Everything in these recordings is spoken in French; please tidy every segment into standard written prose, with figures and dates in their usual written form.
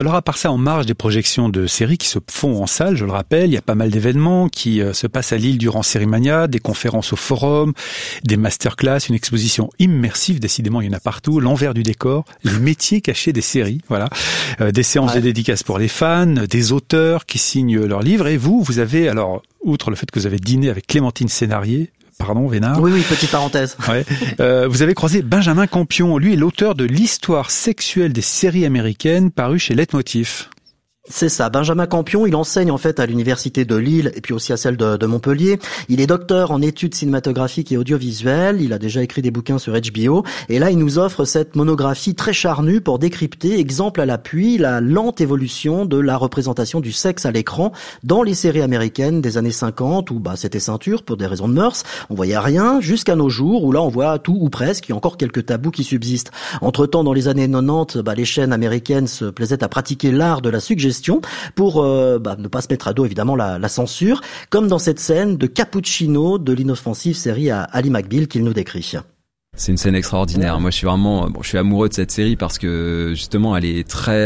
Alors à part ça, en marge des projections de séries qui se font en salle, je le rappelle, il y a pas mal d'événements qui se passent à Lille durant Sérimania, des conférences au forum, des masterclass, une exposition immersive, décidément il y en a partout, l'envers du décor, les métiers cachés des séries, voilà, des séances de dédicaces pour les fans, des auteurs qui signent leurs livres, et vous avez, alors, outre le fait que vous avez dîné avec Clémentine Sénarié, pardon, Vénard. Oui, petite parenthèse. Ouais. Vous avez croisé Benjamin Campion. Lui est l'auteur de l'histoire sexuelle des séries américaines, paru chez Leitmotiv. C'est ça, Benjamin Campion, il enseigne en fait à l'université de Lille et puis aussi à celle de Montpellier. Il est docteur en études cinématographiques et audiovisuelles, il a déjà écrit des bouquins sur HBO et là il nous offre cette monographie très charnue pour décrypter, exemple à l'appui, la lente évolution de la représentation du sexe à l'écran dans les séries américaines des années 50 où c'était ceinture pour des raisons de mœurs, on voyait rien, jusqu'à nos jours où là on voit tout ou presque, il y a encore quelques tabous qui subsistent. Entre-temps, dans les années 90, les chaînes américaines se plaisaient à pratiquer l'art de la suggestion pour ne pas se mettre à dos évidemment la censure, comme dans cette scène de Cappuccino de l'inoffensive série à Ali McBeal qu'il nous décrit. C'est une scène extraordinaire. Moi, je suis amoureux de cette série parce que justement, elle est très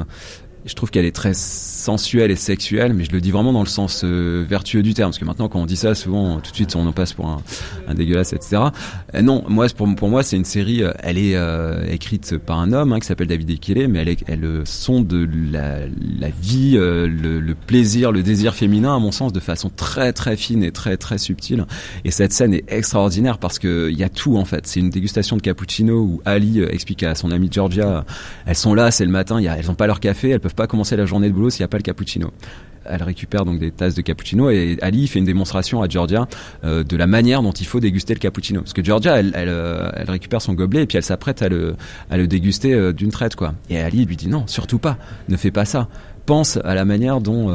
je trouve qu'elle est très sensuelle et sexuelle, mais je le dis vraiment dans le sens vertueux du terme, parce que maintenant quand on dit ça, souvent tout de suite on en passe pour un dégueulasse, etc. Non, moi pour moi c'est une série, elle est écrite par un homme qui s'appelle David Ekele, mais elle sonde la vie, le plaisir, le désir féminin à mon sens de façon très très fine et très très subtile. Et cette scène est extraordinaire parce que il y a tout en fait. C'est une dégustation de cappuccino où Ali explique à son amie Georgia, elles sont là, c'est le matin, elles ont pas leur café, elles peuvent pas commencer la journée de boulot s'il n'y a pas le cappuccino. Elle récupère donc des tasses de cappuccino et Ali fait une démonstration à Georgia de la manière dont il faut déguster le cappuccino. Parce que Georgia, elle récupère son gobelet et puis elle s'apprête à le déguster d'une traite, quoi. Et Ali lui dit non, surtout pas, ne fais pas ça. Pense à la manière dont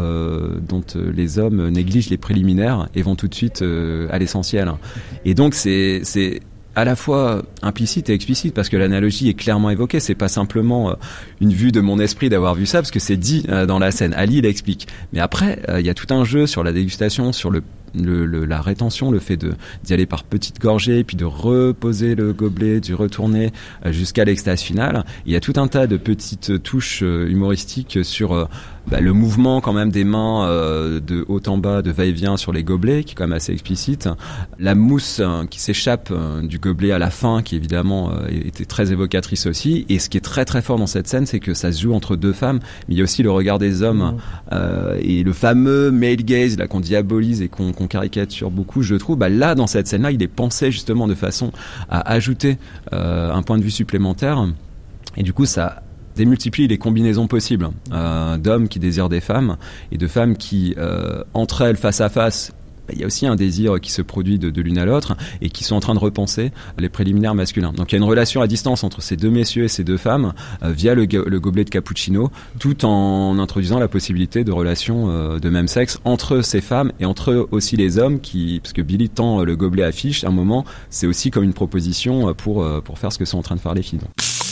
les hommes négligent les préliminaires et vont tout de suite à l'essentiel. Et donc c'est à la fois implicite et explicite parce que l'analogie est clairement évoquée. C'est pas simplement une vue de mon esprit d'avoir vu ça parce que c'est dit dans la scène. Ali l'explique. Mais après, il y a tout un jeu sur la dégustation, sur la rétention, le fait d'y aller par petites gorgées, puis de reposer le gobelet, d'y retourner jusqu'à l'extase finale. Il y a tout un tas de petites touches humoristiques sur le mouvement quand même des mains de haut en bas, de va-et-vient sur les gobelets, qui est quand même assez explicite. La mousse qui s'échappe du gobelet à la fin, qui évidemment était très évocatrice aussi. Et ce qui est très très fort dans cette scène, c'est que ça se joue entre deux femmes, mais il y a aussi le regard des hommes et le fameux male gaze là qu'on diabolise et qu'on caricature beaucoup, je trouve. Là, dans cette scène-là, il est pensé justement de façon à ajouter un point de vue supplémentaire. Et du coup, ça démultiplie les combinaisons possibles d'hommes qui désirent des femmes et de femmes qui, entre elles, face à face, il y a aussi un désir qui se produit de l'une à l'autre et qui sont en train de repenser les préliminaires masculins. Donc il y a une relation à distance entre ces deux messieurs et ces deux femmes via le gobelet de cappuccino, tout en introduisant la possibilité de relations de même sexe entre ces femmes et entre aussi les hommes parce que Billy tend le gobelet affiche, à un moment, c'est aussi comme une proposition pour faire ce que sont en train de faire les filles. Donc.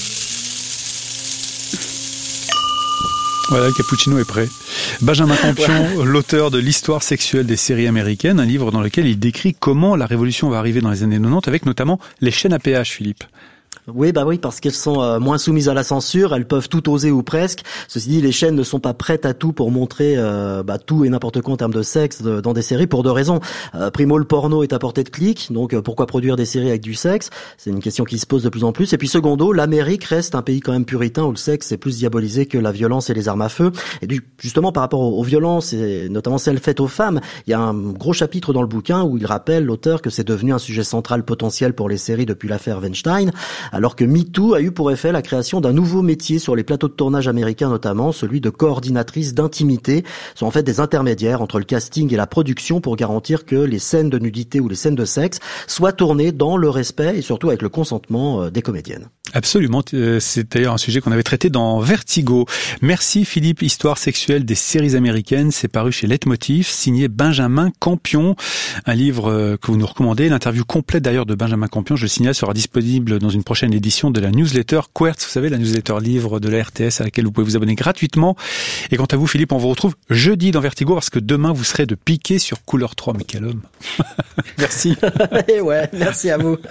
Voilà, le cappuccino est prêt. Benjamin Campion, l'auteur de l'histoire sexuelle des séries américaines, un livre dans lequel il décrit comment la révolution va arriver dans les années 90 avec notamment les chaînes à péage, Philippe. Oui, parce qu'elles sont moins soumises à la censure, elles peuvent tout oser ou presque. Ceci dit, les chaînes ne sont pas prêtes à tout pour montrer tout et n'importe quoi en termes de sexe dans des séries pour deux raisons. Primo, le porno est à portée de clic, donc pourquoi produire des séries avec du sexe? C'est une question qui se pose de plus en plus. Et puis secondo, l'Amérique reste un pays quand même puritain où le sexe est plus diabolisé que la violence et les armes à feu. Et justement par rapport aux violences, et notamment celles faites aux femmes, il y a un gros chapitre dans le bouquin où il rappelle, l'auteur, que c'est devenu un sujet central potentiel pour les séries depuis l'affaire Weinstein. Alors que MeToo a eu pour effet la création d'un nouveau métier sur les plateaux de tournage américains notamment, celui de coordinatrice d'intimité. Ce sont en fait des intermédiaires entre le casting et la production pour garantir que les scènes de nudité ou les scènes de sexe soient tournées dans le respect et surtout avec le consentement des comédiennes. Absolument, c'est d'ailleurs un sujet qu'on avait traité dans Vertigo. Merci Philippe, histoire sexuelle des séries américaines, c'est paru chez Leitmotiv, signé Benjamin Campion, un livre que vous nous recommandez. L'interview complète d'ailleurs de Benjamin Campion, je le signale, sera disponible dans une prochaine édition de la newsletter Quertz, vous savez, la newsletter livre de la RTS à laquelle vous pouvez vous abonner gratuitement. Et quant à vous Philippe, on vous retrouve jeudi dans Vertigo parce que demain vous serez de piqué sur Couleur 3, mais quel homme. Merci. Ouais, merci à vous.